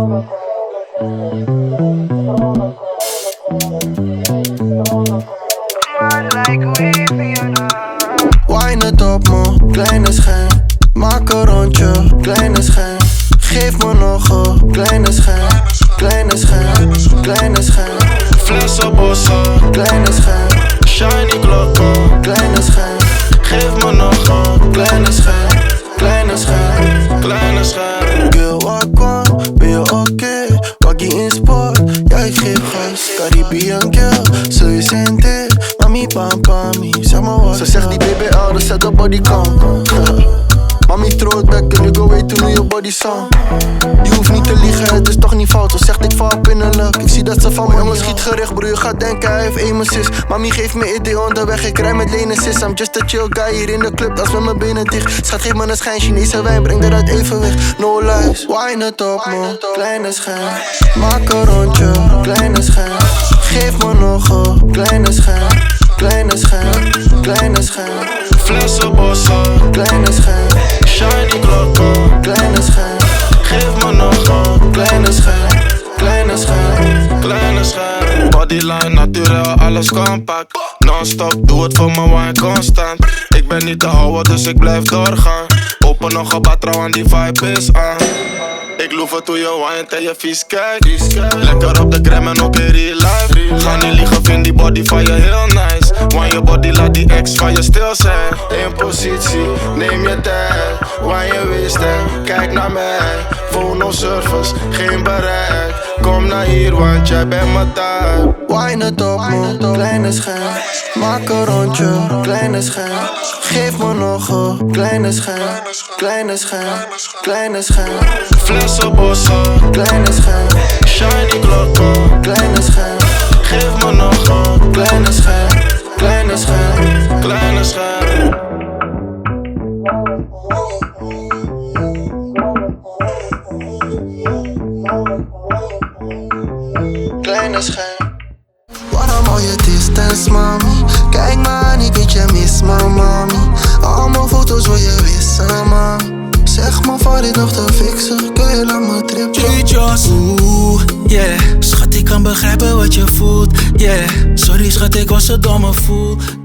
Wine het op me, kleine schijn. Maak een rondje, kleine schijn. Geef me nog een kleine schijn. Kleine schijn, kleine schijn. Flessen, bossen, Kleine schijn, shiny klokken, kleine schijn. geef me nog een Kleine schijn, kleine schijn. kleine scherm. Girl, wat kwam? Ben je oké? Waggie in sport, ja ik geef gas. Caribbean girl, zul je sente? Mami pam pami, zeg maar wat. Ze zegt die BBL, dus zet de bodycam. Mami throat back en ik wil weten hoe je body song. Je hoeft niet te liegen, het is toch niet fout. Ze zegt ik val binnenlijk, ik zie dat ze van me. Jongen schiet gericht broer, je gaat denken hij heeft aim assist. Mami geeft me idee onderweg, ik rij met lenen sis. I'm just a chill guy hier in de club, als met mijn benen dicht. Schat geef me een schijn, Chinese wijn, breng dat uit evenwicht. No lies, wine het op me, kleine schijn. Maak een rondje, kleine schijn. Geef me nog een kleine schijn. Kleine schijn, kleine schijn. Flessen, bossen, Kleine schijn, shiny klokken, kleine schijn. geef me nog een Kleine schijn, kleine schijn. kleine scherm. Bodyline naturel, alles compact. Non-stop, doe het voor mijn wine constant. Ik ben niet te houden, dus ik blijf doorgaan. Open nog een bad, trouw aan die vibe is aan. Ik loef het hoe je wine en je vies kijkt. Lekker op de gram en ook in real life. Ga niet liegen, vind die body van je heel nice. Wine je body, laat die ex van je stil zijn. In positie, neem je tijd. Wine je wist en kijk naar mij. Phone no service, geen bereik. Kom naar hier, want jij bent mijn type. Wine het op me, kleine schijn. Maak een rondje, kleine schijn. Geef me nog een kleine schijn. Kleine schijn, kleine schijn. Flessen, bossen, Kleine schijn, shiny klokken. kleine schijn. Geef me nog een Kleine schijn, kleine schijn. kleine scherm. Kleine schijn. Waarom hou je distance, mami? Kijk maar aan, ik weet je mis me, mami. Al mijn foto's wil je wissen, man. Zeg maar voor dit nog te fixen, kun je laat me trippen? Cheetjes, oeh, yeah. Schat, ik kan begrijpen wat je voelt, yeah. Sorry schat, ik was een domme fool.